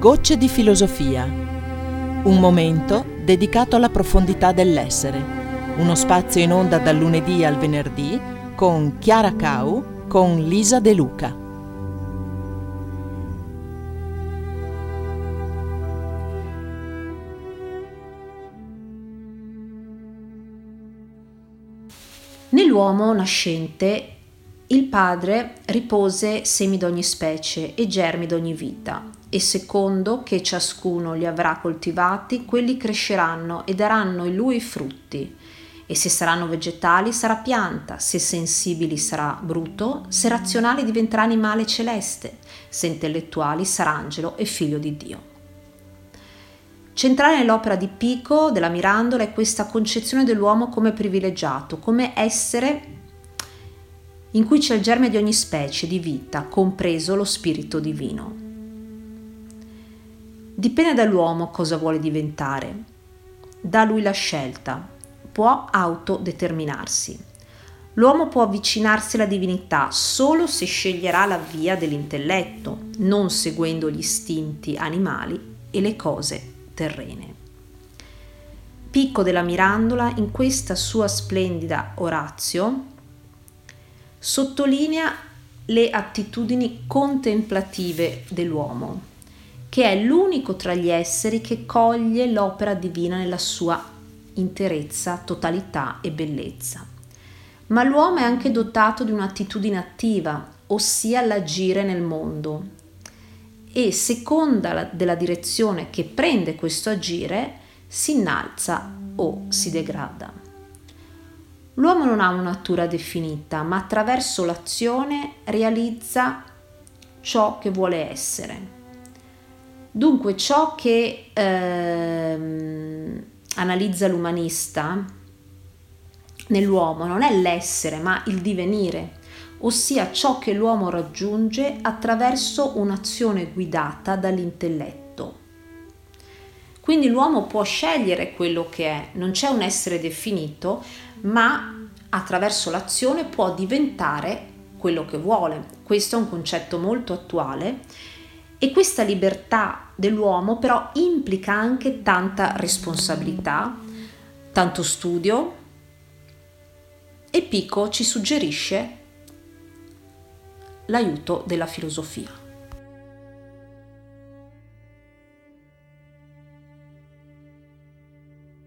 Gocce di filosofia. Un momento dedicato alla profondità dell'essere. Uno spazio in onda dal lunedì al venerdì con Chiara Cau, con Lisa De Luca. Nell'uomo nascente il Padre ripose semi d'ogni specie e germi d'ogni vita, e secondo che ciascuno li avrà coltivati, quelli cresceranno e daranno in lui frutti. E se saranno vegetali sarà pianta, se sensibili sarà bruto, se razionali diventerà animale celeste, se intellettuali sarà angelo e figlio di Dio. Centrale nell'opera di Pico della Mirandola è questa concezione dell'uomo come privilegiato, come essere in cui c'è il germe di ogni specie di vita, compreso lo spirito divino. Dipende dall'uomo cosa vuole diventare, da lui la scelta, può autodeterminarsi. L'uomo può avvicinarsi alla divinità solo se sceglierà la via dell'intelletto, non seguendo gli istinti animali e le cose terrene. Pico della Mirandola, in questa sua splendida Orazio, sottolinea le attitudini contemplative dell'uomo, che è l'unico tra gli esseri che coglie l'opera divina nella sua interezza, totalità e bellezza. Ma l'uomo è anche dotato di un'attitudine attiva, ossia l'agire nel mondo, e seconda della direzione che prende questo agire si innalza o si degrada. L'uomo non ha una natura definita, ma attraverso l'azione realizza ciò che vuole essere. Dunque ciò che analizza l'umanista nell'uomo non è l'essere, ma il divenire, ossia ciò che l'uomo raggiunge attraverso un'azione guidata dall'intelletto. Quindi l'uomo può scegliere quello che è, non c'è un essere definito, ma attraverso l'azione può diventare quello che vuole. Questo è un concetto molto attuale e questa libertà dell'uomo però implica anche tanta responsabilità, tanto studio, e Pico ci suggerisce l'aiuto della filosofia.